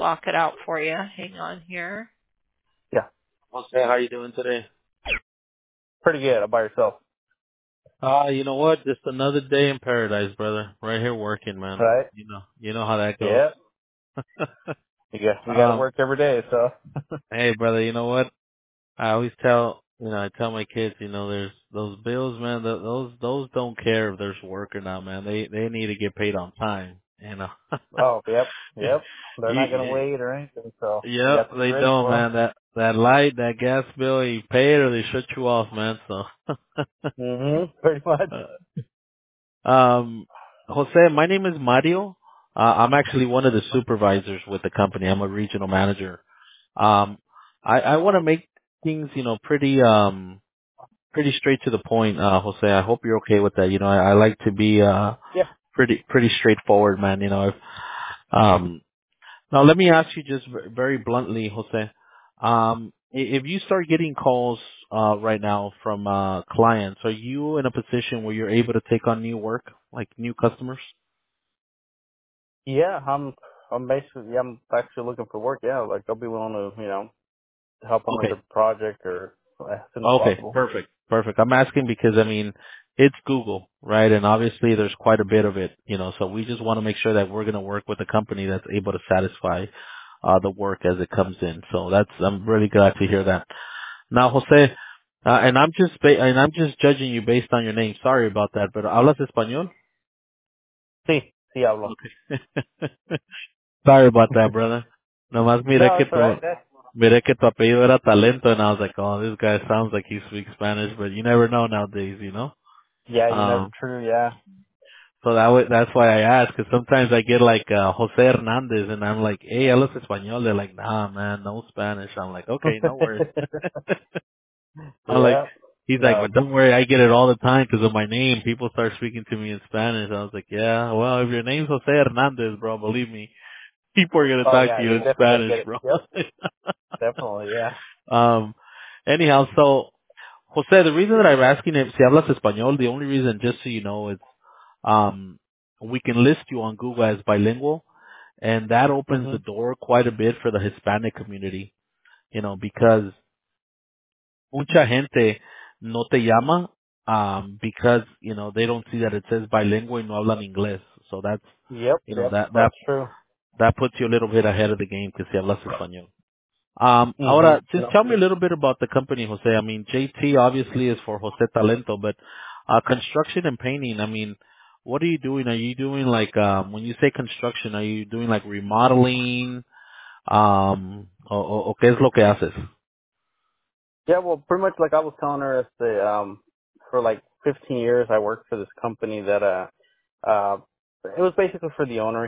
block it out for you. Hang on here. Yeah. Jose, how you doing today? Pretty good. How about yourself? You know what? Just another day in paradise, brother. Right here working, man. Right? You know how that goes. Yeah. We got to um, work every day, so. hey, brother, you know what? I always I tell my kids, there's those bills, man. Those don't care if there's work or not, man. They need to get paid on time, you know. Oh, yep. They're not going to You- wait or anything, so you Yep, have to be they ready don't, for man. That light, that gas bill, you pay it or they shut you off, man. So, them. Mm-hmm. Pretty much. Um, Jose, my name is Mario. I'm actually one of the supervisors with the company. I'm a regional manager. Um, I want to make things, pretty straight to the point, Jose. I hope you're okay with that. I like to be, Yeah. pretty straightforward, man. Now let me ask you just very bluntly, Jose. If you start getting calls, right now from, clients, are you in a position where you're able to take on new work, like new customers? Yeah, I'm actually looking for work, yeah. Like, I'll be willing to, help them with Okay. their project or as soon as Okay. possible. Perfect. Perfect. I'm asking because it's Google, right? And obviously there's quite a bit of it, so we just want to make sure that we're going to work with a company that's able to satisfy, the work as it comes in. So I'm really glad to hear that. Now, Jose, and I'm just judging you based on your name. Sorry about that, but ¿hablas español? Sí, hablo. Okay. Sorry about that, brother. Nomás No, it's alright. miré que tu apellido era Talento, and I was like, oh, this guy sounds like he speaks Spanish, but you never know nowadays. Yeah, you never, Um, true, yeah. so that's why I asked, because sometimes I get like, Jose Hernandez, and I'm like, hey, hablas español? They're like, nah, man, no Spanish. I'm like, okay, no worries. I'm like, Yeah. he's like, No. but don't worry, I get it all the time because of my name. People start speaking to me in Spanish. I was like, yeah, well, if your name's Jose Hernandez, bro, believe me, people are gonna Oh, talk to yeah, you you're in definitely gonna Spanish, get it. bro. Yep, definitely, yeah. um, anyhow, so Jose, the reason that I'm asking if si hablas español, the only reason, just so you know, is um, we can list you on Google as bilingual, and that opens the Mhm. door quite a bit for the Hispanic community. Because mucha gente no te llama, because they don't see that it says bilingual y no hablan inglés. So that's Yep, that that's true. that puts you a little bit ahead of the game que si hablas español. Mhm. Ahora, just No. tell me a little bit about the company, Jose. I mean, JT obviously is for Jose Talento, but construction and painting, I mean, what are you doing? Are you doing like, when you say construction, are you doing like remodeling? O qué es lo que haces? Yeah, well, pretty much like I was telling her, for like 15 years I worked for this company that uh, it was basically for the owner.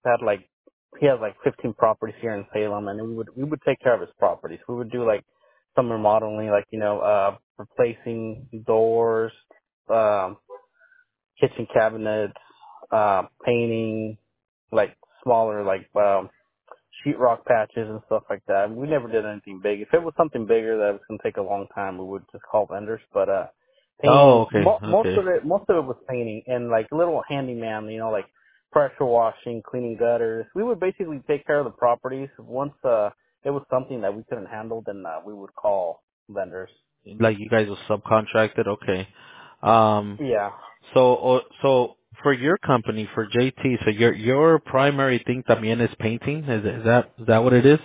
He has like 15 properties here in Salem, and we would take care of his properties. We would do like some remodeling, like replacing doors, um, kitchen cabinets, painting, like smaller sheetrock patches and stuff like that. We never did anything big. If it was something bigger that was going to take a long time, we would just call vendors. But Oh, painting, okay, most okay. of it was painting and like a little handyman, like pressure washing, cleaning gutters. We would basically take care of the properties. Once it was something that we couldn't handle, then we would call vendors. Like you guys are subcontracted, okay. Um, Yeah, so for your company, for JT, so your primary thing también is painting. Is that what it is?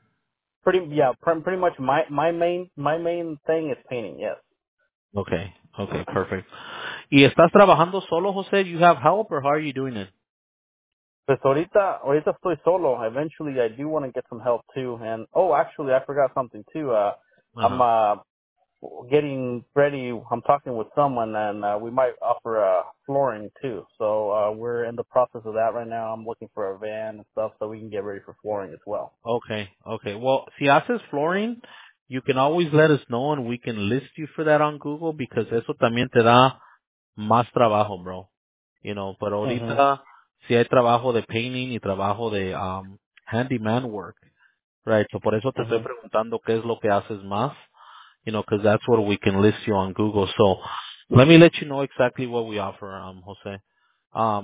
pretty much my main thing is painting. Yes. Okay, okay, perfect. ¿Y estás trabajando solo, Jose? You have help, or how are you doing it? Pues ahorita estoy solo. Eventually, I do want to get some help too. And actually, I forgot something too. I'm Uh-huh. getting ready. I'm talking with someone, and we might offer flooring too. So we're in the process of that right now. I'm looking for a van and stuff so we can get ready for flooring as well. Okay, okay. Well, si haces flooring, you can always let us know and we can list you for that on Google because eso también te da más trabajo, bro. Pero Mhm. ahorita si hay trabajo de painting y trabajo de handyman work, right? So por eso te estoy Mhm. preguntando qué es lo que haces más, because that's what we can list you on Google. So let me let you know exactly what we offer, Jose. Um,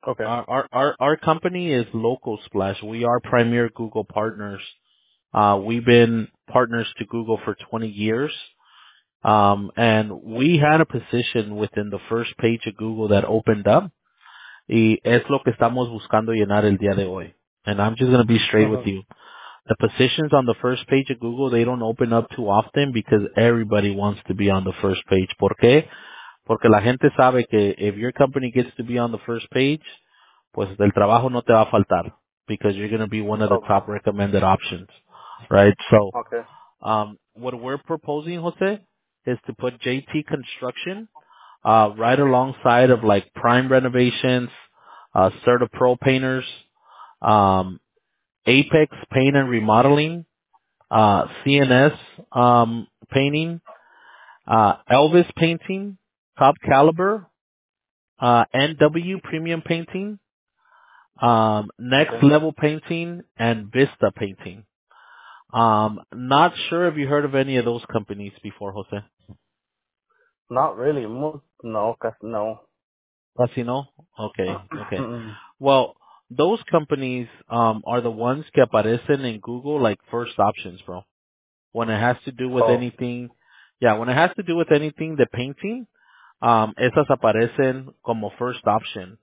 Okay. Our company is Local Splash. We are premier Google partners. We've been partners to Google for 20 years. And we had a position within the first page of Google that opened up. Y es lo que estamos buscando llenar el día de hoy. And I'm just going to be straight with Mhm. you. The positions on the first page of Google, they don't open up too often because everybody wants to be on the first page. ¿Por qué? Porque la gente sabe que if your company gets to be on the first page, pues el trabajo no te va a faltar because you're going to be one of the Okay. top recommended options, right? So, Okay. what we're proposing, Jose, is to put JT Construction, right alongside of like Prime Renovations, Certa Pro Painters, um, Apex Paint and Remodeling, CNS, painting, Elvis Painting, Top Caliber, NW Premium Painting, Next Okay. Level Painting, and Vista Painting. Not sure if you heard of any of those companies before, Jose. Not really. No, no. Casi no? Okay, okay. Well, those companies, are the ones que aparecen in Google like first options, bro. When it has to do with Oh. anything, yeah, when it has to do with anything, the painting, esas aparecen como first option.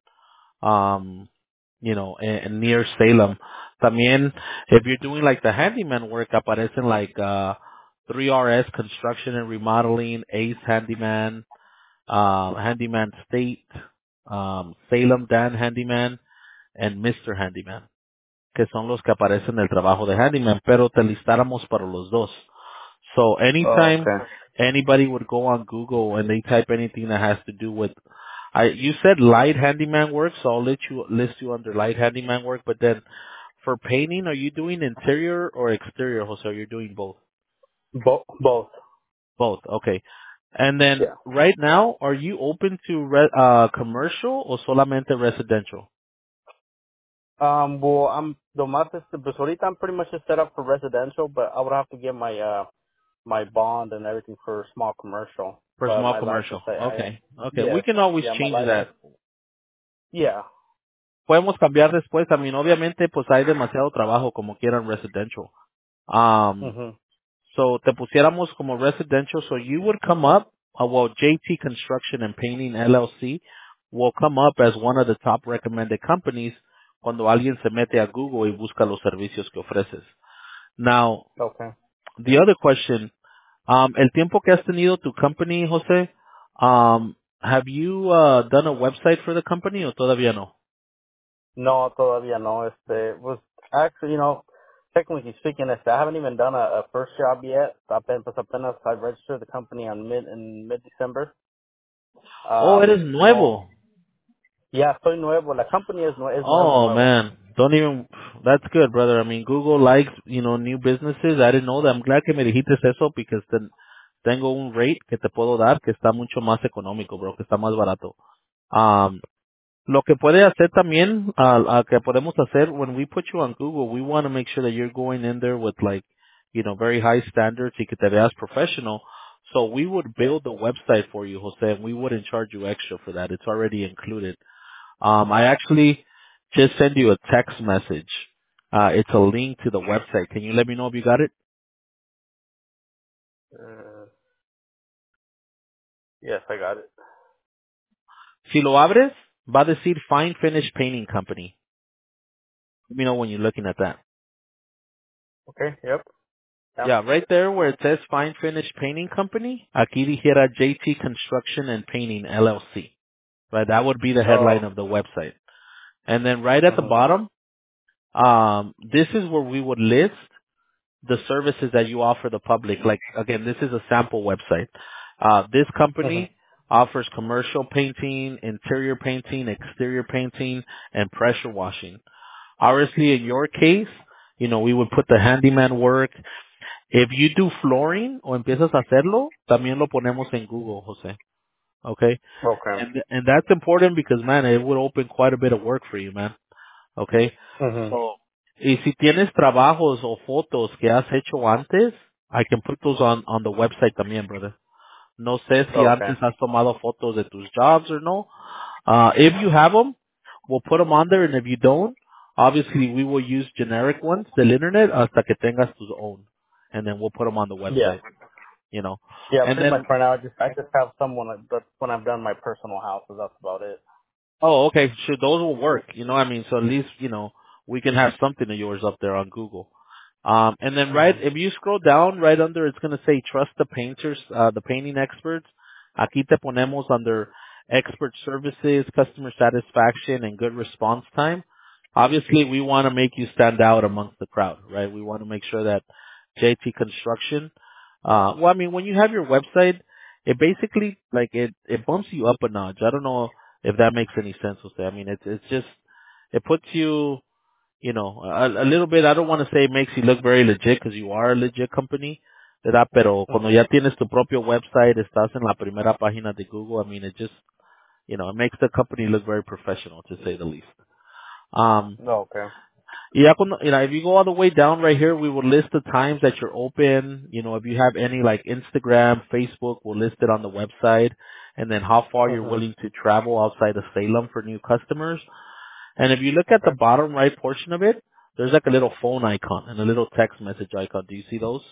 Near Salem. También, if you're doing like the handyman work, aparecen like 3RS Construction and Remodeling, Ace Handyman, Handyman State, Salem Dan Handyman, and Mr. Handyman, que son los que aparecen en el trabajo de handyman, pero te listáramos para los dos. So Oh, anytime okay. anybody would go on Google and they type anything that has to do with, you said light handyman work, so I'll list you under light handyman work. But then for painting, are you doing interior or exterior, Jose? You're doing both. Both. Both, okay. And then Yeah. right now, are you open to commercial or solamente residential? Well, pues ahorita I'm pretty much just set up for residential, but I would have to get my bond and everything for small commercial. For But small my license, commercial. I Okay, okay. We yes, can always yeah, my change license, that. yeah. Podemos cambiar después. También, obviamente, pues hay demasiado trabajo como quieran residential. Um, Mhm. so te pusiéramos como residential, so you would come up, JT Construction and Painting LLC will come up as one of the top recommended companies cuando alguien se mete a Google y busca los servicios que ofreces. Now, Okay. the other question, el tiempo que has tenido tu company, Jose, have you done a website for the company o todavía no? No, todavía no. Was actually, technically speaking, I haven't even done a first job yet. Apenas I registered the company in mid December. Oh, eres No, nuevo. yeah, soy nuevo. La company es Oh nuevo. man, don't even. That's good, brother. I mean, Google likes new businesses. I didn't know that. I'm glad que me dijiste eso because tengo un rate que te puedo dar que está mucho más económico, bro, que está más barato. Lo que puede hacer también, que podemos hacer when we put you on Google, we want to make sure that you're going in there with like, very high standards y que te veas professional. So we would Yeah. build a website for you, Jose, and we wouldn't charge you extra for that. It's already included. I actually just send you a text message. It's a link to the website. Can you let me know if you got it? Yes, I got it. Si lo abres, va a decir Fine Finish Painting Company. Let me know when you're looking at that. Okay. Yep. Yeah. Yeah, right there where it says Fine Finish Painting Company, aquí dijera JT Construction and Painting LLC. Right, that would be the headline Oh. of the website. And then right at the Mhm. bottom, this is where we would list the services that you offer the public. Like, again, this is a sample website. This Mhm. company offers commercial painting, interior painting, exterior painting, and pressure washing. Obviously, in your case, we would put the handyman work. If you do flooring o empiezas a hacerlo, también lo ponemos en Google, Jose. Okay? Okay. And that's important because, man, it would open quite a bit of work for you, man. Okay? Mhm. So, y si tienes trabajos o fotos que has hecho antes, I can put those on the website también, brother. No sé si Okay. antes has tomado fotos de tus jobs or no. If you have them, we'll put them on there, and if you don't, obviously we will use generic ones del internet hasta que tengas tus own, and then we'll put them on the Yeah. website, you know. Yeah, And pretty much then, for now. I just have someone that's when I've done my personal houses. That's about it. oh, okay, so those will work, you know what I mean? So at least, you know, we can have something of yours up there on Google. And then right, Mhm. if you scroll down right under, it's going to say trust the painters, the painting experts. Aquí te ponemos under expert services, customer satisfaction, and good response time. Obviously, we want to make you stand out amongst the crowd, right? We want to make sure that JT Construction, well, I mean, when you have your website, it basically, like, it bumps you up a notch. I don't know if that makes any sense, Jose. I mean, it's just, it puts you, you know, a little bit, I don't want to say it makes you look very legit because you are a legit company, ¿verdad? Pero cuando Mhm. ya tienes tu propio website, estás en la primera página de Google, I mean, it just, you know, it makes the company look very professional, to say the least. Oh, okay. Y ya cuando, you know, if you go all the way down right here, we will list the times that you're open. You know, if you have any like Instagram, Facebook, we'll list it on the website. And then how far you're Mhm. willing to travel outside of Salem for new customers. And if you look at the Okay. bottom right portion of it, there's like a little phone icon and a little text message icon. Do you see those?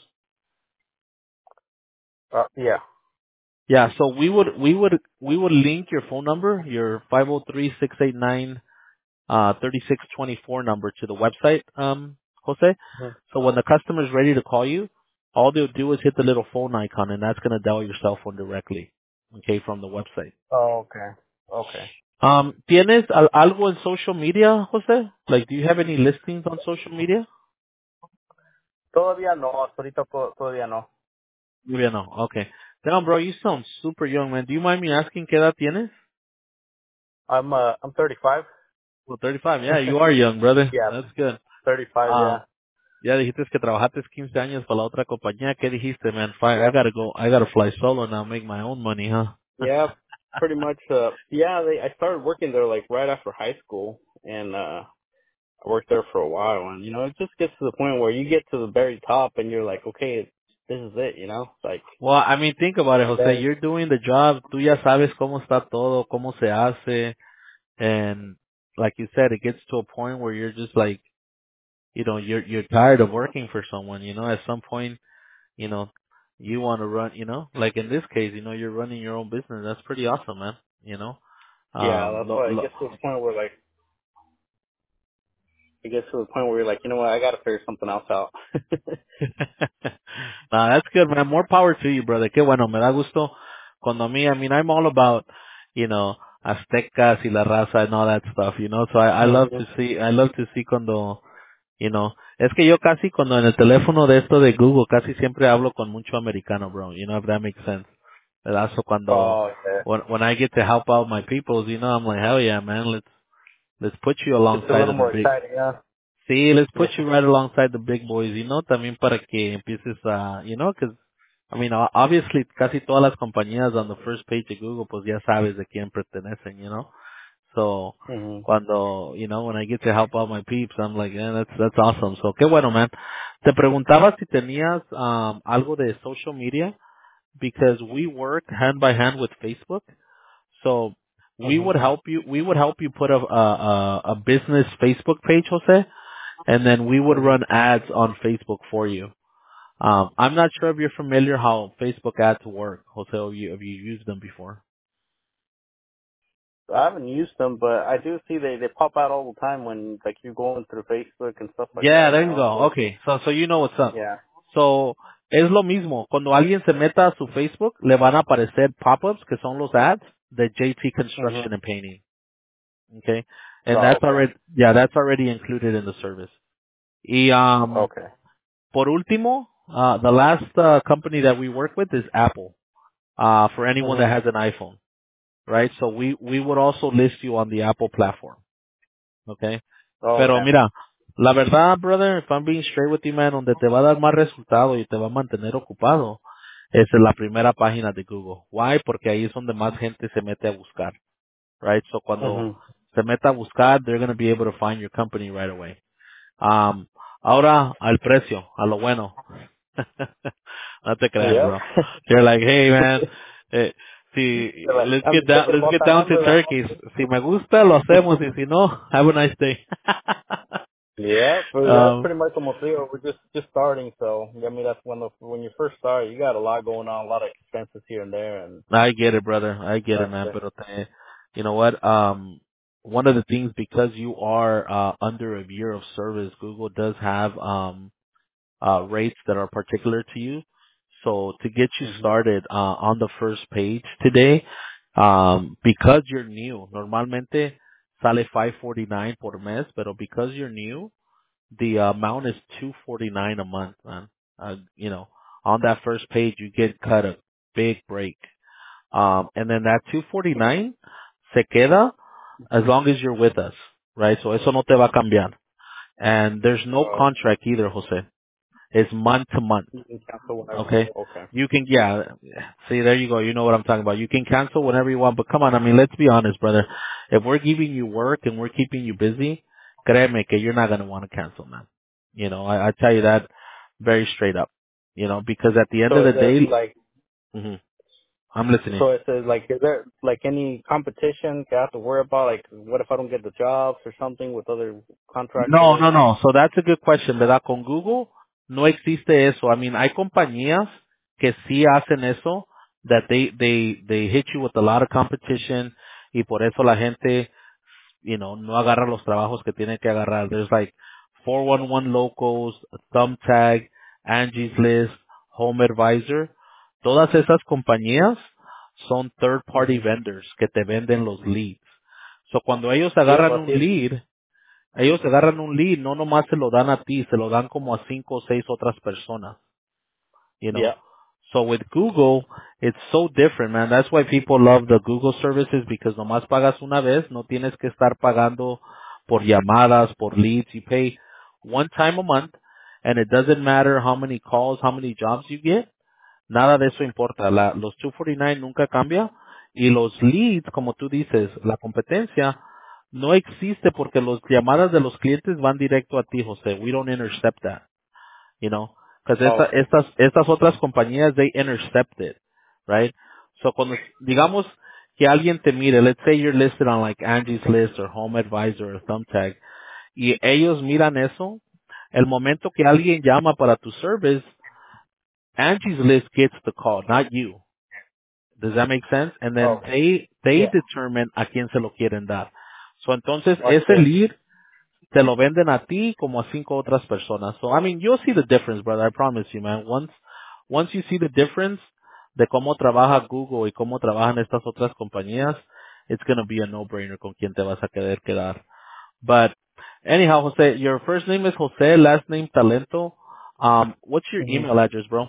Yeah. Yeah, so we would link your phone number, your 503-689 3624 number to the website, Jose. Mhm. So when the customer is ready to call you, all they'll do is hit the little phone icon and that's going to dial your cell phone directly, okay, from the website. Oh, okay. Okay. ¿Tienes algo en social media, Jose? Like, do you have any listings on social media? Todavía no. Hasta ahorita todavía no. Yeah, no. Okay. Damn, bro, you sound super young, man. Do you mind me asking qué edad tienes? I'm 35. Well, 35. Yeah, you are young, brother. Yeah, That's good. 35. Yeah. Ya dijiste que trabajaste 15 años para la otra compañía. ¿Qué dijiste, man? Fine, I gotta fly solo now, make my own money, huh? Yeah. Pretty much. Yeah. I started working there like right after high school, and I worked there for a while, and it just gets to the point where you get to the very top, and you're like, okay, this is it, like, Well, I mean, think about it, and Jose. then You're doing the job. Tú ya sabes cómo está todo, cómo se hace. And like you said, it gets to a point where you're just like, you're tired of working for someone, at some point, you know, you want to run, like in this case, you're running your own business. That's pretty awesome, man. You know, yeah, that's lo, why it lo, gets to the point where like it gets to the point where you're like, you know what, I got to figure something else out. nah, that's good, man. More power to you, brother. Qué bueno. Me da gusto cuando I mean, I'm all about, Aztecas y la raza and all that stuff, So I love Mhm. to see cuando, es que yo casi cuando en el teléfono de esto de Google casi siempre hablo con mucho americano, bro. If that makes sense. ¿Verdad? So cuando, Oh, yeah. when I get to help out my peoples, I'm like, hell yeah, man. Let's put you It's a alongside little of the more big. exciting, yeah. Sí, let's put Yeah. you right alongside the big boys, también para que empieces a, cause, I mean, obviously casi todas las compañías on the first page of Google, pues ya sabes de quién pertenecen, So, Mhm. cuando, when I get to help out my peeps, I'm like, yeah, that's awesome. So, qué bueno, man. Te preguntaba si tenías, algo de social media, because we work hand by hand with Facebook. So, Mhm. we would help you put a business Facebook page, Jose, and then we would Mhm. run ads on Facebook for you. I'm not sure if you're familiar how Facebook ads work, Jose, or if you used them before. I haven't used them, but I do see they pop out all the time when like you're going through Facebook and stuff like Yeah, that. there you go. So Okay, so you know what's up. yeah. So, es lo mismo. Cuando alguien se meta a su Facebook, le van a aparecer pop-ups, que son los ads, de JT Mhm. Construction and Painting. Okay? And Oh, okay. that's already included in the service. Y, Okay. por último, the last company that we work with is Apple, for anyone that Mhm. has an iPhone, right? So we would also list you on the Apple platform, okay? Oh, Pero okay. mira, la verdad, brother, if I'm being straight with you, man, donde te va a dar más resultado y te va a mantener ocupado, es en la primera página de Google. Why? Porque ahí es donde más gente se mete a buscar, right? So cuando Mhm. se meta a buscar, they're going to be able to find your company right away. Um, Ahora, al precio, a lo bueno. No te creas, Yep. bro. You're like, hey, man, eh, si, They're like, let's get bota down to hambre, turkeys. Si me gusta, lo hacemos, y si no, have a nice day. yeah, but that's um, pretty much como te digo, we're just starting, so I mean that's when you first start, you got a lot going on, a lot of expenses here and there, and I get it, brother. I get it, man. Pero you know what? One of the things, because you are under a year of service, Google does have rates that are particular to you. So to get you hmm started on the first page today, because you're new, normalmente sale 549 por mes, pero because you're new, the amount is 249 a month, man. You know, on that first page, you get cut a big break. And then that 249 se queda as long as you're with us, right? So eso no te va a cambiar. And there's no contract either, Jose. It's month to month. you can cancel whenever. Okay. Okay. You can, yeah. See, there you go. You know what I'm talking about. You can cancel whenever you want, but come on. I mean, let's be honest, brother. If we're giving you work and we're keeping you busy, créeme que you're not going to want to cancel, man. You know, I tell you that very straight up, you know, because at the end So of is the it day, like I'm listening. so it says like is there like any competition I have to worry about? Like what if I don't get the jobs or something with other No, contractors? no, no. So that's a good question, ¿verdad? Con Google no existe eso. I mean, hay compañías que sí hacen eso, that they hit you with a lot of competition y por eso la gente, you know, no agarra los trabajos que tiene que agarrar. There's like 411 Locals, Thumbtag, Angie's List, Home Advisor. Todas esas compañías son third party hmm vendors que te venden los leads. So cuando Yeah, agarran but un it's lead, ellos agarran un lead, no nomás se lo dan a ti, se lo dan como a 5 o 6 otras personas, you know. yeah. So with Google, it's so different, man. That's why people love the Google services, because nomás pagas una vez, no tienes que estar pagando por llamadas, por leads. You pay one time a month, and it doesn't matter how many calls, how many jobs you get. Nada de eso importa. Los 249 nunca cambia. Y los leads, como tú dices, la competencia no existe porque las llamadas de los clientes van directo a ti, José. We don't intercept that, you know. Because Oh, okay. estas otras compañías, they intercept it, right? So cuando, digamos que alguien te mire, let's say you're listed on like Angie's List or Home Advisor or Thumbtack, y ellos miran eso, el momento que alguien llama para tu service, Angie's List gets the call, not you. Does that make sense? And then Oh, they yeah. determine a quién se lo quieren dar. So entonces Like ese this. lead te lo venden a ti como a 5 otras personas. So I mean, you'll see the difference, brother. I promise you, man. Once you see the difference de cómo trabaja Google y cómo trabajan estas otras compañías, it's going to be a no-brainer con quién te vas a querer quedar. But anyhow, Jose, your first name is Jose, last name Talento. What's your hmm email address, bro?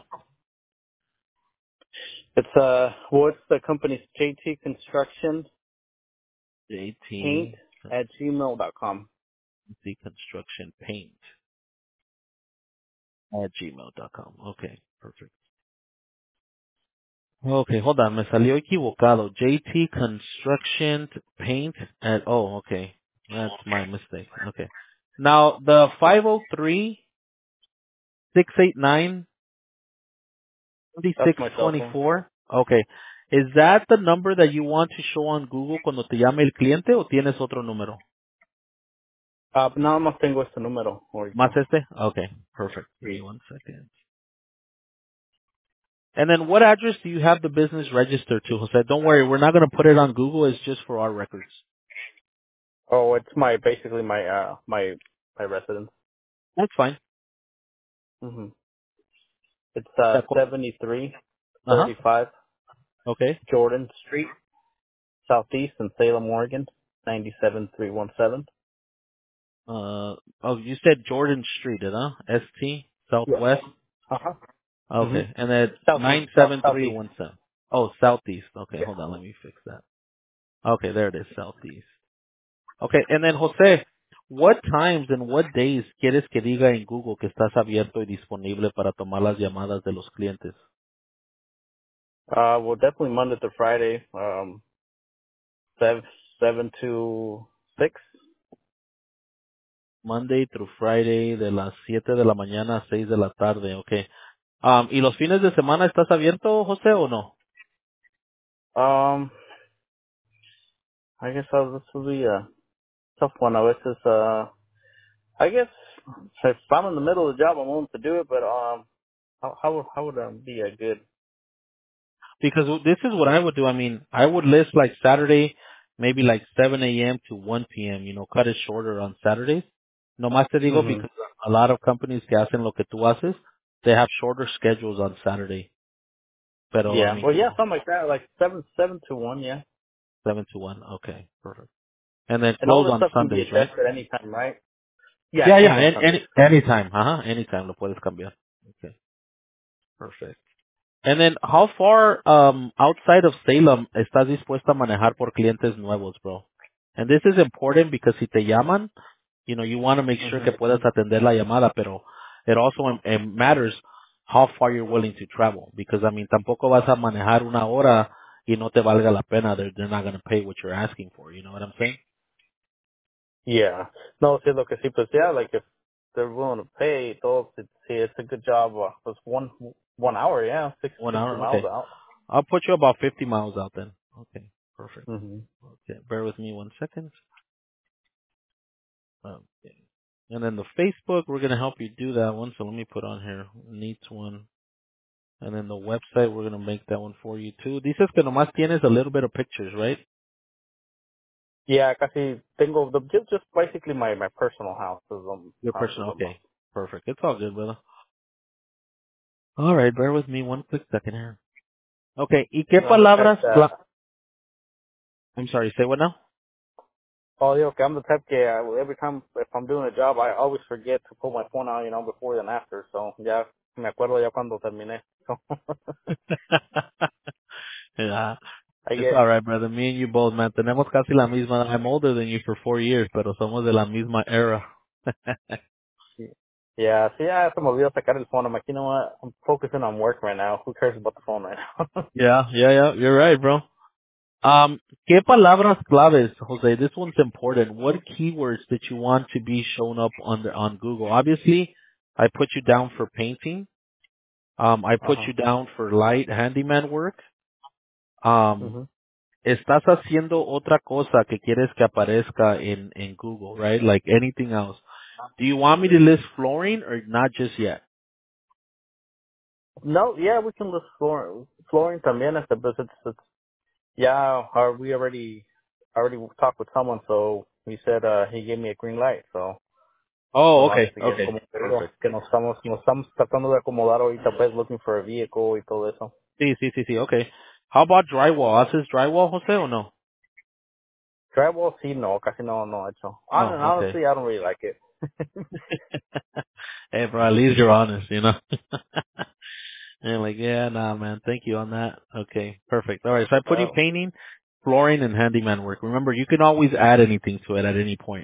It's what's the company's JT Construction Paint JT at gmail.com. Construction Paint at gmail.com. Okay, perfect. Okay, hold on, me salió equivocado. JT Construction Paint at, oh, okay. That's my mistake. Okay. Now, the 503-689-2624, That's my cell phone. okay. Is that the number that you want to show on Google cuando te llame el cliente o tienes otro número? Nada más tengo este número ¿Más ahorita. este? Okay, perfect. Give me Sí. one second. And then what address do you have the business registered to, Jose? Don't worry, we're not going to put it on Google. It's just for our records. Oh, it's basically my residence. That's fine. hmm It's Uh-huh. 7335 Okay. Jordan Street, Southeast in Salem, Oregon, 97317. Oh, you said Jordan Street, huh? ST, Yeah. Southwest? Uh-huh. hmm Okay. And then Southeast. Southeast. 97317. Oh, Southeast. Okay, Yeah. hold on. Let me fix that. Okay, there it is. Southeast. Okay. And then, Jose, what times and what days quieres que diga en Google que estás abierto y disponible para tomar las llamadas de los clientes? Well, definitely Monday to Friday, 7 to 6. Monday through Friday de las 7 de la mañana a 6 de la tarde, okay. ¿Y los fines de semana estás abierto, José, o no? Um, I guess this will be a tough one. I guess I guess if I'm in the middle of the job, I'm willing to do it. But how would be a good? Because this is what I would do. I mean, I would list like Saturday, maybe like 7 a.m. to 1 p.m., cut it shorter on Saturdays. Nomás te digo Mhm. because a lot of companies que hacen lo que tú haces, they have shorter schedules on Saturday. Pero, I Yeah. mean, Well, yeah, something like that, like seven to one. Yeah. 7 to 1. Okay, perfect. And then And all close this on stuff can be Sundays, right? adjusted any time, right? Yeah, Yeah, close yeah, on Sundays. anytime. Ajá, anytime lo puedes cambiar. Okay, perfect. And then, how far outside of Salem estás dispuesta a manejar por clientes nuevos, bro? And this is important because si te llaman, you want to make sure que Mhm. puedas atender la llamada, pero it also matters how far you're willing to travel. Because, I mean, tampoco vas a manejar una hora y no te valga la pena. They're not going to pay what you're asking for. You know what I'm saying? Yeah. No, sí, lo que sí, pues yeah, like if they're willing to pay, todo, sí, it's a good job. It's 1 hour, yeah, 1 60 hour? miles Okay. out. I'll put you about 50 miles out then. Okay, perfect. Mhm. Okay, bear with me 1 second. Okay. And then the Facebook, we're going to help you do that one. So let me put on here, needs one. And then the website, we're going to make that one for you too. Dices que nomás tienes a little bit of pictures, right? Yeah, casi tengo just basically my personal house is Your houses personal, on them. okay. Perfect. It's all good, brother. All right, bear with me 1 quick second here. Okay, ¿y qué I'm the type palabras? that I'm sorry, say what now? oh yeah, okay, I'm the type que every time if I'm doing a job, I always forget to put my phone out, before and after. So ya me acuerdo ya cuando terminé. So Yeah, I it's get all right, brother. Me and you both, man. Tenemos casi la misma. I'm older than you for 4 years, pero somos de la misma era. yeah, see, ya se me olvidó sacar el phone. I'm like, you know what? I'm focusing on work right now. Who cares about the phone right now? Yeah. You're right, bro. ¿Qué palabras claves, Jose? This one's important. What keywords that you want to be shown up on Google? Obviously, I put you down for painting. I put Uh-huh. you down for light handyman work. Um, Mhm. estás haciendo otra cosa que quieres que aparezca in Google, right? Like anything else. Do you want me to list flooring or not just yet? No, yeah, we can list flooring también. But it's yeah. We already talked with someone, so he said he gave me a green light. So Oh, nomás okay, que es okay, como te digo, perfect. que nos estamos tratando de acomodar ahorita, pues looking for a vehicle y todo eso. Sí, okay. How about drywall? ¿Haces drywall, Jose, o no? Drywall, sí, no, casi no hecho. No, okay. Honestly, I don't really like it. Hey, bro, at least you're honest. And like, yeah, nah, man, thank you on that. Okay, perfect. All right, so I put you Oh. painting, flooring, and handyman work. Remember, you can always add anything to it at any point.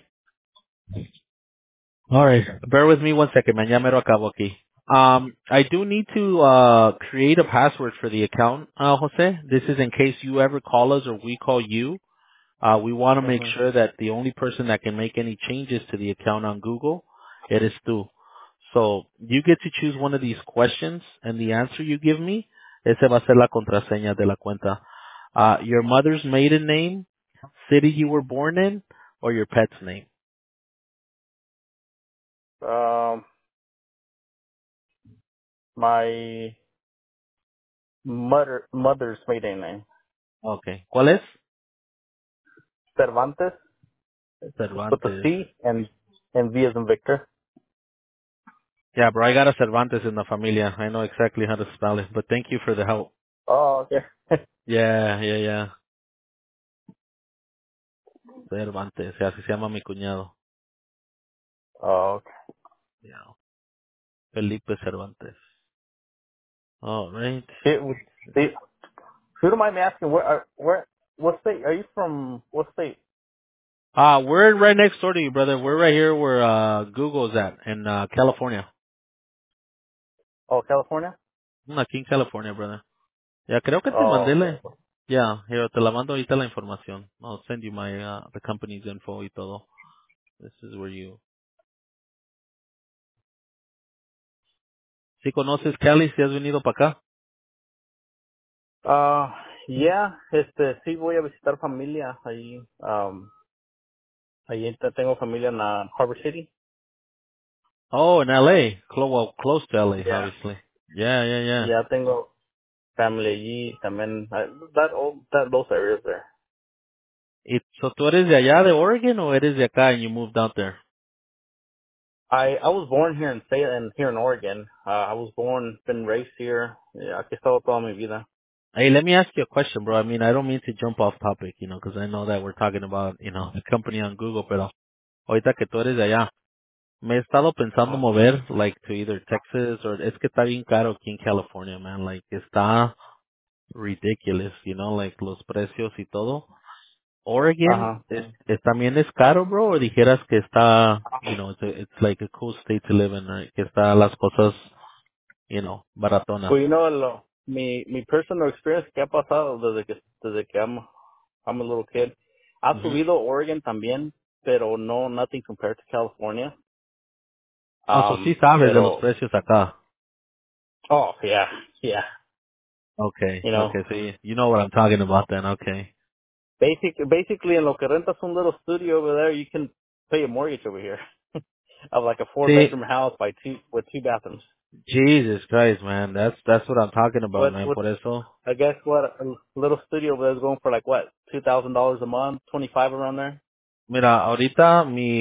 All right, bear with me 1 second, man. Ya mero acabo aquí. I do need to create a password for the account, Jose. This is in case you ever call us or we call you. We want to make Mhm. sure that the only person that can make any changes to the account on Google, it is tú. So you get to choose one of these questions, and the answer you give me, ese va a ser la contraseña de la cuenta. Your mother's maiden name, city you were born in, or your pet's name. Um, my mother's maiden name, Okay. ¿Cuál es? Cervantes, with a Cervantes. C and V as in Victor. Yeah, bro, I got a Cervantes in the familia. I know exactly how to spell it, but thank you for the help. Oh, okay. Yeah. Cervantes. Yeah, así se llama mi cuñado. Oh, okay. Yeah. Felipe Cervantes. All right. It was, if you don't mind me asking, what state are you from? What state? We're right next door to you, brother. We're right here where Google's at in California. Oh, California. Aquí en California, brother. Ya creo que te mandé Oh, la. okay. Ya, here, te la mando ahorita la información. I'll send you my the company's info y todo. This is where you. Si conoces Cali, si has venido para acá. Yeah, sí voy a visitar familia ahí. Ahí tengo familia en Harbor City. Oh, in LA. Well, close to LA, Yeah. obviously. Yeah, yeah, yeah. Ya tengo family allí también. Those areas there. Y, so, ¿tú eres de allá, de Oregon, o eres de acá and you moved out there? I was born here here in Oregon. I was born, been raised here. Yeah, aquí he estado toda mi vida. Hey, let me ask you a question, bro. I mean, I don't mean to jump off topic, because I know that we're talking about, the company on Google, pero ahorita que tú eres de allá, me he estado pensando Ajá. mover, like, to either Texas or, es que está bien caro aquí en California, man. Like, está ridiculous, like, los precios y todo. Oregon, Ajá. Sí. también es caro, bro, o dijeras que está, it's like a cool state to live in, right? Que está las cosas, baratonas. Pues, mi personal experience que ha pasado desde que I'm a little kid, ha Ujú. subido Oregon también, pero no, nothing compared to California. Oh, so sí sabes de los Pero, precios acá. oh, yeah, yeah. Okay, You know, okay, so you know what I'm talking about then, okay. basically en lo que rentas un little studio over there, you can pay a mortgage over here of like a four Sí, bedroom house with two bathrooms. Jesus Christ, man, that's what I'm talking about, man, What por eso. I guess what a little studio over there is going for like what $2,000 a month, 25 around there. Mira, ahorita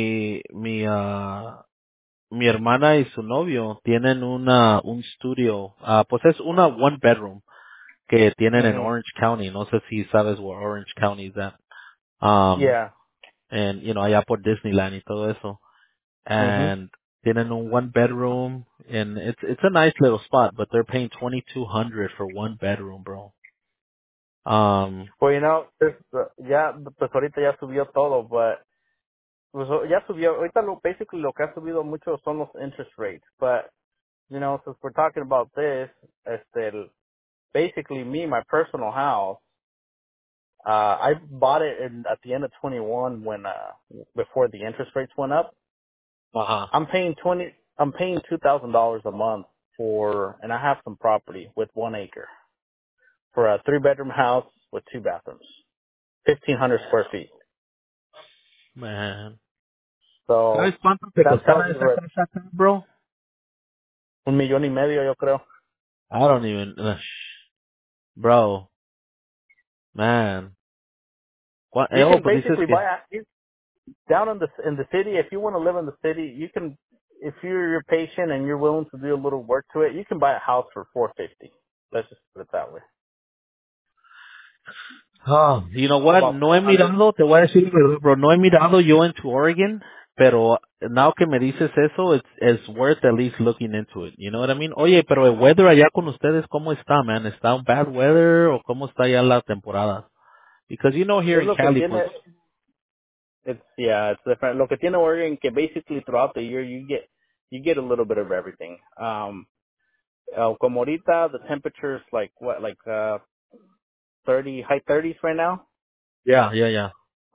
mi hermana y su novio tienen un estudio, pues es una one bedroom que tienen en Mhm. Orange County, no sé si sabes where Orange County is at. Um, Yeah. and, allá por Disneyland y todo eso. Mhm. And tienen un one bedroom, and it's a nice little spot, but they're paying 2,200 for one bedroom, bro. Well, ya, pues ahorita ya subió todo, but pues ya subió. Ahorita basically lo que ha subido mucho son los interest rates. But since we're talking about this, basically me, my personal house, I bought it at the end of 21 when before the interest rates went up. Ajá. I'm paying $2,000 a month and I have some property with 1 acre for a 3 bedroom house with 2 bathrooms, 1,500 square feet. Man. So ¿Sabes cuánto te that tells costaba you esa what, casa acá, bro? 1,500,000 yo creo. I don't even, bro, man. You Oh, can pues dices basically que, down in the city. If you want to live in the city, you can. If you're patient and you're willing to do a little work to it, you can buy a house for 450. Let's just put it that way. oh, you know what? About No he 400. mirado, te voy a decir, bro, no he mirado yo into Oregon, pero now que me dices eso, it's worth at least looking into it. You know what I mean? Oye, pero el weather allá con ustedes, ¿cómo está, man? ¿Está un bad weather o cómo está ya la temporada? Because here Es in lo que Cali, pues, tiene. It's different. Lo que tiene Oregon que basically throughout the year you get a little bit of everything. Como ahorita the temperature's like what 30 high 30s right now. yeah, yeah, yeah.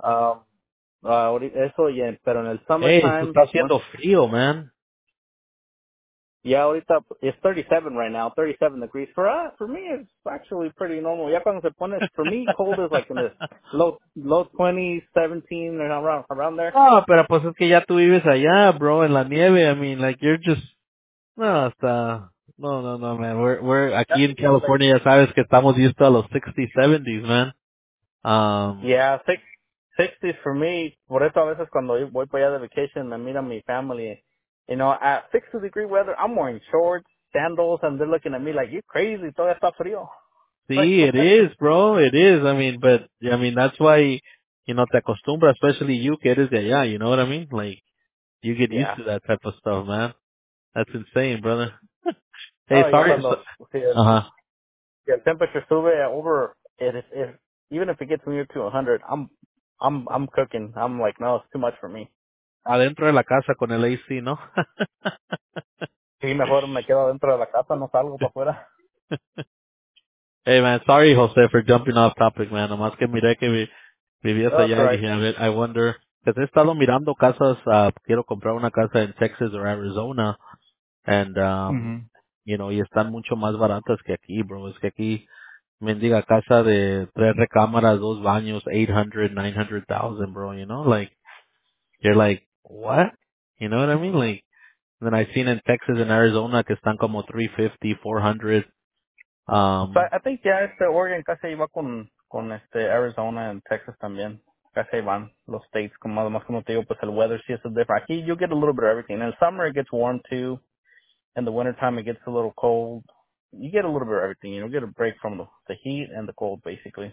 Eso yeah, pero en el Hey, esto summertime está once. haciendo frío, man. Yeah, ahorita it's 37 right now, 37 degrees. For me, it's actually pretty normal. Ya cuando se pone, for me, cold is like in the low 20s, 17, and around there. No, pero pues es que ya tú vives allá, bro, en la nieve. I mean, like, you're just, no, hasta, no, man. We're aquí That's en like, California, ya sabes que estamos used a los 60, 70s, man. yeah, 60s for me. Por eso a veces cuando voy para allá de vacation, me mira mi family. At 60-degree weather, I'm wearing shorts, sandals, and they're looking at me like, you crazy, todavía está frío. Like, Sí, it is, bro, it is. I mean, but, I mean, that's why, te acostumbras, especially you que eres de allá, you know what I mean? Like, you get used yeah. to that type of stuff, man. That's insane, brother. Hey, Oh, ya sorry. cuando, sí, Uh-huh. the temperature sube over even if it gets near to 100, I'm cooking. I'm like, no, it's too much for me. Adentro de la casa con el AC, ¿no? Sí, mejor me quedo dentro de la casa, no salgo para afuera. Hey man, sorry Jose for jumping off topic, man. Nomás que miré que vivías Oh, that's allá y right. dije, a ver, I wonder, pues he estado mirando casas, quiero comprar una casa en Texas o Arizona, and, Mhm. y están mucho más baratas que aquí, bro. Es que aquí mendiga casa de 3 recámaras, 2 baños, 800, 900,000, bro, you know, like, you're like, what? You know what I mean? Like, then I've seen in Texas and Arizona que están como 350, 400. So I think ya Oregon casi iba con Arizona and Texas también. Casi van los states, como además como te digo, pues el weather sí es different. Aquí you get a little bit of everything. In the summer it gets warm too. In the wintertime it gets a little cold. You get a little bit of everything. You know, get a break from the heat and the cold basically.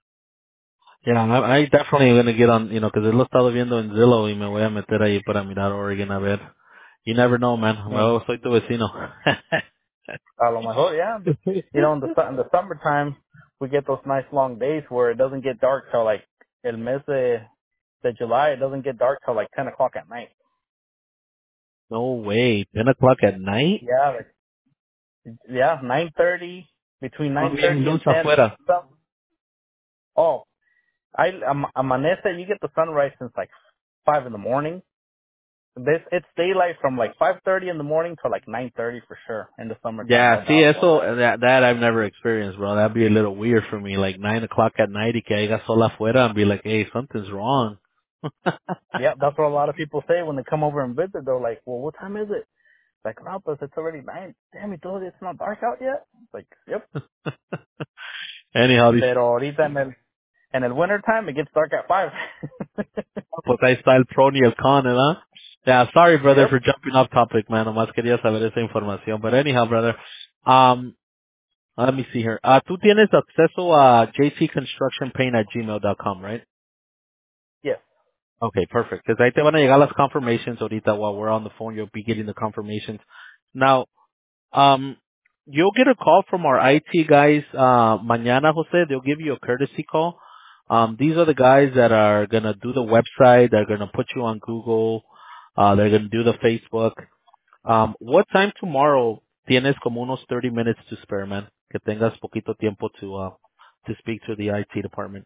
Yeah, I definitely gonna get on, you know, because lo he estado viendo en Zillow y me voy a meter ahí para mirar Oregon a ver. You never know, man. Mhm. Soy tu vecino. A lo mejor, yeah. You know, in the summertime we get those nice long days where it doesn't get dark till like el mes de July. It doesn't get dark till like 10 o'clock at night. No way. 10 o'clock at night? Yeah, yeah, 9:30, between No bien 9:30 and luz 10. afuera. Oh, amanece, you get the sunrise since like 5 in the morning. It's daylight from like 5:30 in the morning to like 9:30 for sure in the summertime, no Yeah, sí, doubt about eso, that. that I've never experienced, bro. That'd be a little weird for me. Like 9 o'clock at night y que haya sol afuera and be like, hey, something's wrong. Yeah, that's what a lot of people say when they come over and visit. They're like, well, what time is it? Like, no, pues it's already 9. Damn, you told you it's not dark out yet? It's like, yep. Anyhow, Pero ahorita en el winter time, it gets dark at 5. pues ahí está el pro y el con, ¿verdad? Yeah, sorry, brother, Yep. for jumping off topic, man. Nomás quería saber esa información. But anyhow, brother, let me see here. Tú tienes acceso a jcconstructionpaint@gmail.com, right? Yes. Okay, perfect. Because ahí te van a llegar las confirmations ahorita while we're on the phone. You'll be getting the confirmations. Now, you'll get a call from our IT guys, mañana, Jose. They'll give you a courtesy call. These are the guys that are going to do the website. They're going to put you on Google. They're going to do the Facebook. What time tomorrow tienes como unos 30 minutes to spare, man? Que tengas poquito tiempo to speak to the IT department.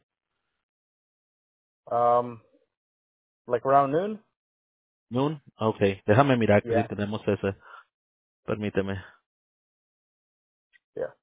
Like around noon? Noon? Okay. Déjame mirar que si Yeah. tenemos ese. Permíteme. Yeah.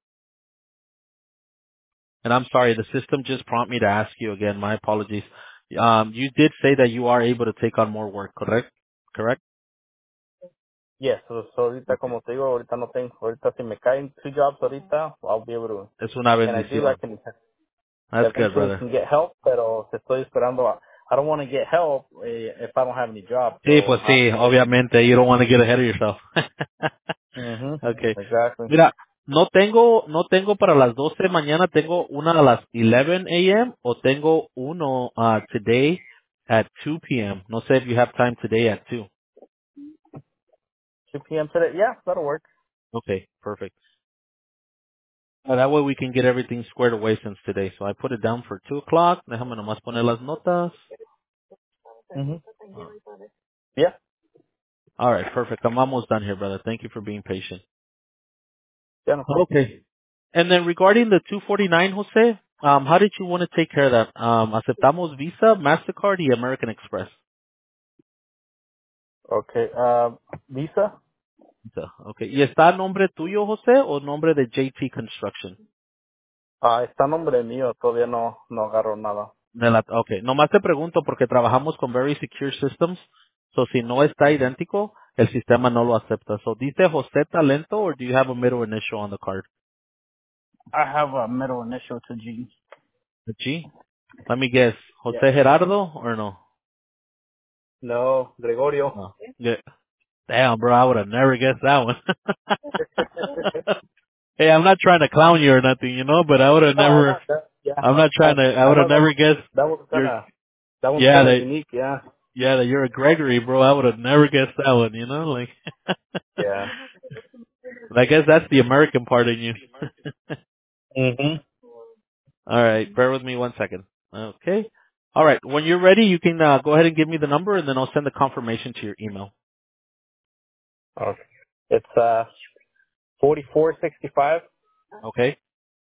And I'm sorry, the system just prompted me to ask you again. My apologies. You did say that you are able to take on more work, correct? Correct? Yes. So ahorita, Okay. como te digo, ahorita no tengo, ahorita si me caen 2 jobs ahorita, I'll be able to, Es una and ideally I bendición. can, That's good, eventually brother. can get help, pero te estoy esperando. I don't want to get help if I don't have any job, Sí, so pues sí, obviamente. You don't want to get ahead of yourself. Mhm. Okay. Exactly. Mira, no tengo para las 12 mañana, tengo una a las 11 a.m. o tengo uno today at 2 p.m. No sé if you have time today at 2. 2 p.m. today? Yeah, that'll work. Okay, perfect. That way we can get everything squared away since today. So I put it down for 2 o'clock. Déjame nomás poner las notas. Mhm. Uh, Yeah. All right, perfect. I'm almost done here, brother. Thank you for being patient. Yeah, no problem. Okay. And then regarding the 249, Jose, how did you want to take care of that? Aceptamos Visa, MasterCard y American Express. Okay. Visa? Visa. Okay. ¿Y está a nombre tuyo, Jose, o nombre de JT Construction? Está nombre mío, todavía no agarro nada. Okay. Nomás te pregunto porque trabajamos con Very Secure Systems. So si no está idéntico, el sistema no lo acepta. So dice José Talento or do you have a middle initial on the card? I have a middle initial to G. A G? Let me guess. Yeah. José Gerardo or no? No, Gregorio. No. Yeah. Damn, bro, I would have never guessed that one. Hey, I'm not trying to clown you or nothing, you know, but I would have Oh, never, no, yeah. I'm not trying to, I I would have know never guessed that was you're, that one's yeah, kind of that, unique. Yeah. yeah, that you're a Gregory, bro. I would have never guessed that one, you know, like, Yeah. but I guess that's the American part in you. Mhm. All right, bear with me 1 second. Okay. All right, when you're ready, you can go ahead and give me the number, and then I'll send the confirmation to your email. Okay. It's 4465 Okay.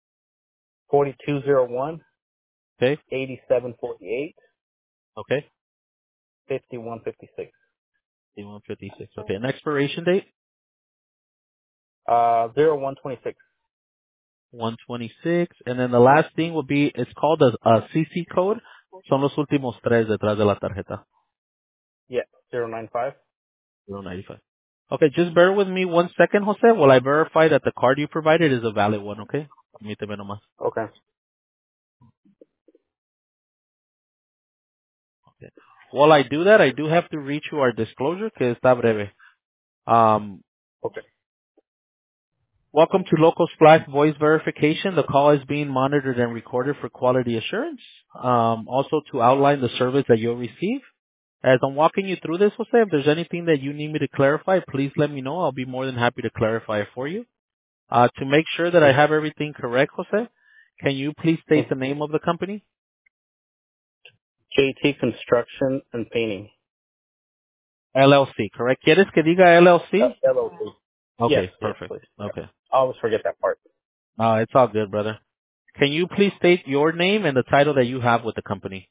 4201 Okay. 8748 Okay. 5156. 156. Okay. And expiration date 0126. 126. And then the last thing would be, it's called a CC code. Son los últimos tres detrás de la tarjeta. Yeah, 095. 095. Okay, just bear with me 1 second, Jose, while I verify that the card you provided is a valid one, okay? Permíteme nomás. Okay. Okay. While I do that, I do have to read you our disclosure, que está breve. Okay. Welcome to Local Splash Voice Verification. The call is being monitored and recorded for quality assurance. Also to outline the service that you'll receive. As I'm walking you through this, Jose, if there's anything that you need me to clarify, please let me know. I'll be more than happy to clarify it for you. To make sure that I have everything correct, Jose, can you please state the name of the company? JT Construction and Painting. LLC, correct? ¿Quieres que diga LLC? LLC. Yes, Okay, yes, perfect. please. Okay. I always forget that part. It's all good, brother. Can you please state your name and the title that you have with the company?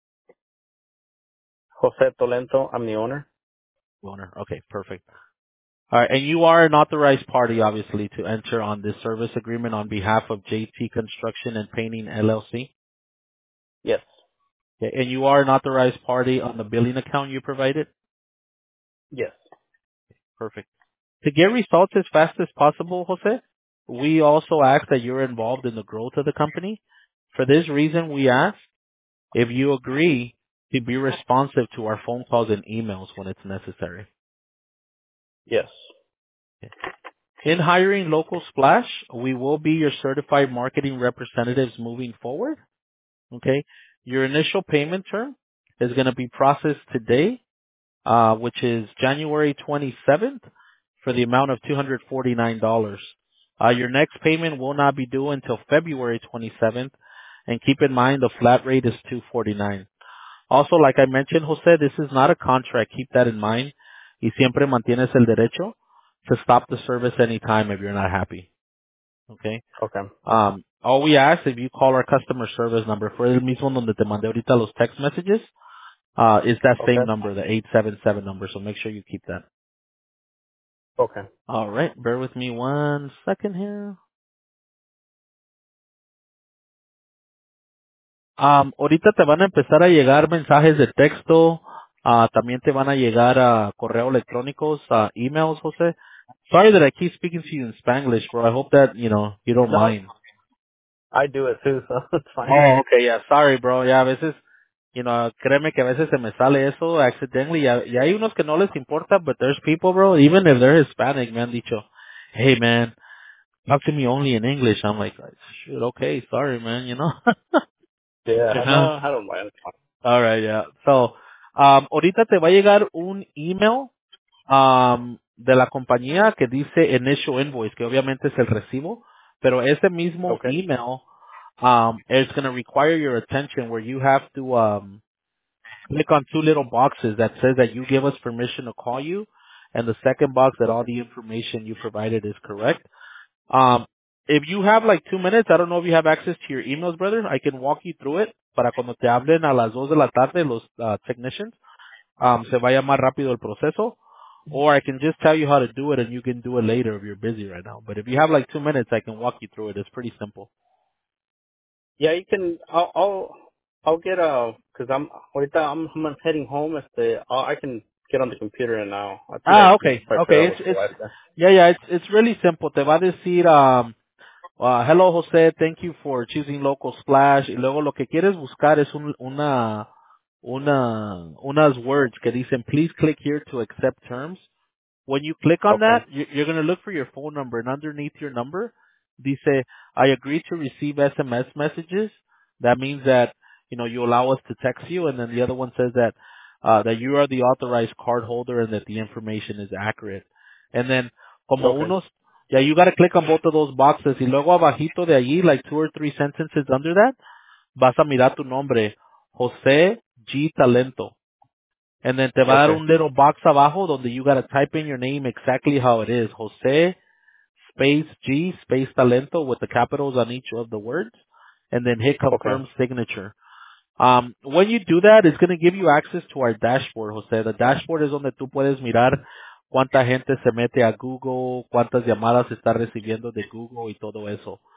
Jose Tolento, I'm the owner. Owner. Okay, perfect. All right, and you are an authorized party, obviously, to enter on this service agreement on behalf of JT Construction and Painting LLC. Yes. Okay, and you are an authorized party on the billing account you provided. Yes. Perfect. To get results as fast as possible, Jose, we also ask that you're involved in the growth of the company. For this reason, we ask if you agree to be responsive to our phone calls and emails when it's necessary. Yes. In hiring Local Splash, we will be your certified marketing representatives moving forward. Okay. Your initial payment term is going to be processed today, which is January 27th for the amount of $249. Your next payment will not be due until February 27th. And keep in mind the flat rate is $249. Also, like I mentioned, Jose, this is not a contract. Keep that in mind. Y siempre mantienes el derecho to stop the service anytime if you're not happy. Okay? Okay. All we ask, if you call our customer service number, fue el mismo donde te mandé ahorita los text messages, is that Okay. same number, the 877 number, so make sure you keep that. Okay. Alright, bear with me 1 second here. Ahorita te van a empezar a llegar mensajes de texto, también te van a llegar correo electrónicos, emails, Jose. Sorry that I keep speaking to you in Spanglish, bro. I hope that, you don't No, mind. I do it too, so it's fine. Oh, okay, yeah, sorry, bro. Yeah, a veces, créeme que a veces se me sale eso accidentally. Y hay unos que no les importa, but there's people, bro, even if they're Hispanic, me han dicho, hey, man, talk to me only in English. I'm like, shoot, okay, sorry, man. Yeah, Yeah. no, I don't mind. It's fine. All right, yeah. So, ahorita te va a llegar un email de la compañía que dice initial invoice, que obviamente es el recibo, pero ese mismo Okay. email is going to require your attention where you have to click on two little boxes that says that you give us permission to call you, and the second box that all the information you provided is correct. If you have like 2 minutes, I don't know if you have access to your emails, brother. I can walk you through it para cuando te hablen a las 2 de la tarde los technicians, se vaya más rápido el proceso. Or I can just tell you how to do it and you can do it later if you're busy right now. But if you have like 2 minutes, I can walk you through it. It's pretty simple. Yeah, you can. I'll get cause ahorita I'm heading home. I can get on the computer and I think I can Okay. probably figure Okay. out what's right there. It's really simple. Te va a decir, hello Jose, thank you for choosing Local Splash. Y luego lo que quieres buscar es unas words que dicen, please click here to accept terms. When you click on Okay. that, you're going to look for your phone number, and underneath your number, dice, I agree to receive SMS messages. That means that, you allow us to text you, and then the other one says that you are the authorized card holder and that the information is accurate. And then, como Okay. unos, yeah, you got to click on both of those boxes, y luego abajito de allí, like 2 or 3 sentences under that, vas a mirar tu nombre, Jose G. Talento. And then te va a dar Okay. un little box abajo donde you gotta type in your name exactly how it is. Jose space G space Talento with the capitals on each of the words. And then hit Okay. confirm signature. When you do that, it's going to give you access to our dashboard, Jose. The dashboard es donde tú puedes mirar cuánta gente se mete a Google, cuántas llamadas está recibiendo de Google y todo eso.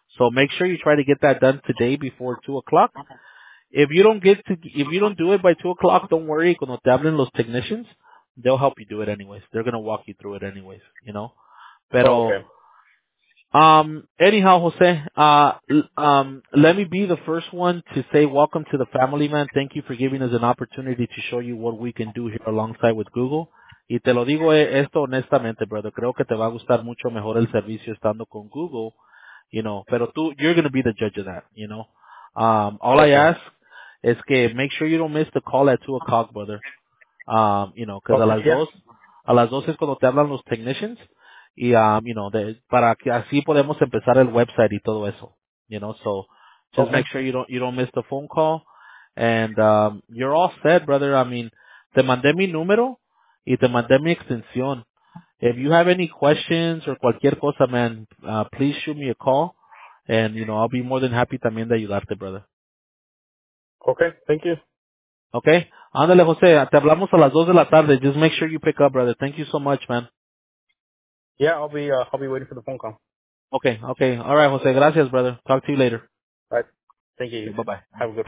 So make sure you try to get that done today before 2 o'clock. If you don't do it by 2 o'clock, don't worry. Cuando te hablen los technicians, they'll help you do it anyways. They're gonna walk you through it anyways, you know. Oh, Pero okay. anyhow, Jose, let me be the first one to say welcome to the family, man. Thank you for giving us an opportunity to show you what we can do here alongside with Google. Y te lo digo esto honestamente, brother. Creo que te va a gustar mucho mejor el servicio estando con Google, you know. Pero you're going to be the judge of that, you know. All I Okay. ask is que make sure you don't miss the call at 2 o'clock, brother. You know, cause Okay. Yeah. a las dos es cuando te hablan los technicians y, you know, para que así podemos empezar el website y todo eso, you know, so just Okay. make sure you don't miss the phone call and, you're all set, brother. I mean, te mandé mi número y te mandé mi extensión. If you have any questions or cualquier cosa, man, please shoot me a call and, you know, I'll be more than happy también de ayudarte, brother. Okay. Thank you. Okay? Ándale, José, te hablamos a las 2 de la tarde. Just make sure you pick up, brother. Thank you so much, man. Yeah, I'll be waiting for the phone call. Okay, okay. All right, José. Gracias, brother. Talk to you later. All right. Thank you. Okay, bye-bye. Have a good